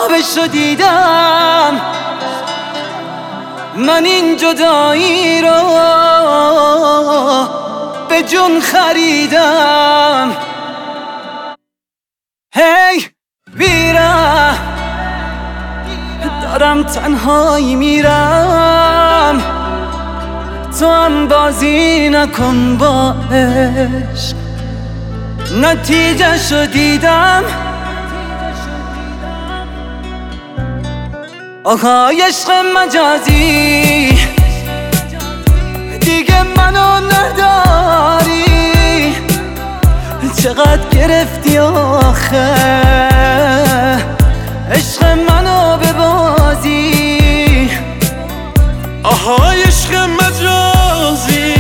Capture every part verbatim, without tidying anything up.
خوابشو دیدم، من این جدایی رو به جون خریدم. هی بیرم، دارم تنهایی میرم، تو هم بازی نکن با عشق. نتیجه شو دیدم، آهای عشق مجازی، دیگه منو نداری. چقدر گرفتی آخه عشق منو به بازی. آهای عشق مجازی،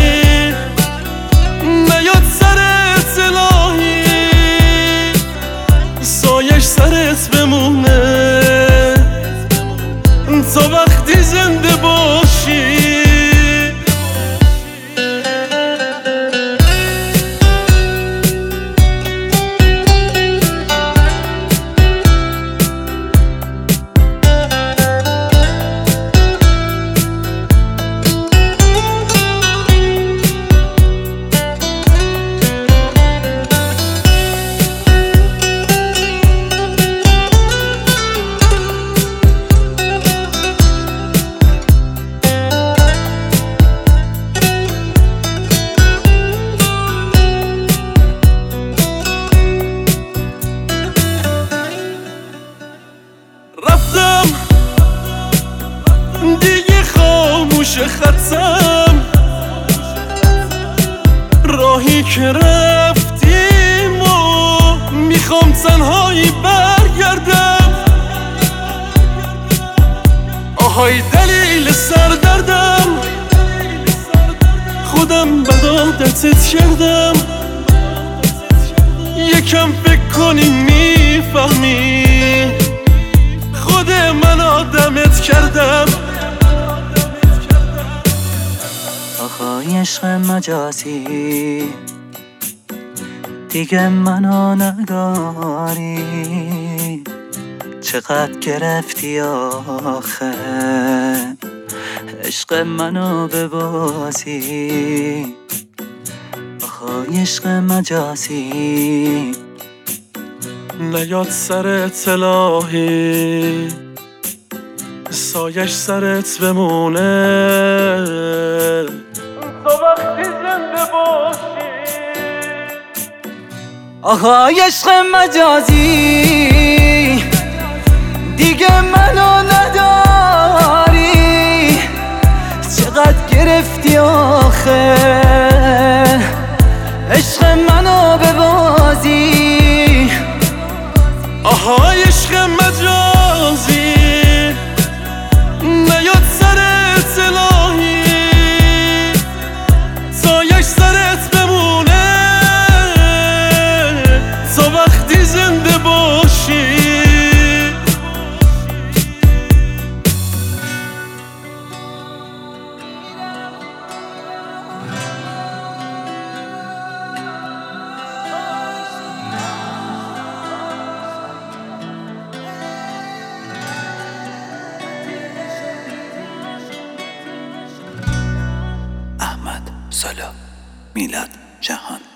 نیاد سرت الهی، سایش سرت بمونه تا وقتی زنده باشی. رفتم دیگه خاموش خطم، راهی که رفتیم و میخوام تنهایی برگردم. آهای دلیل سردردم، خودم بد عادتت کردم. یکم فکر کنی میفهمی خود من آدمت کردم. آهای عشق مجازی، دیگه منو نداری. چقدر گرفتی آخه عشق منو به بازی. آهای عشق مجازی، نیاد سرت الهی، سایش سرت بمونه تا وقتی زنده باشی. آهای عشق مجازی، دیگه منو نداری. چقدر گرفتی آخه عشق منو به بازی. آهای عشق مجازی، نیاد سرت الهی، سایش سرت بمونه تا وقتی زنده باشی. احمد سالا، میلاد جهان.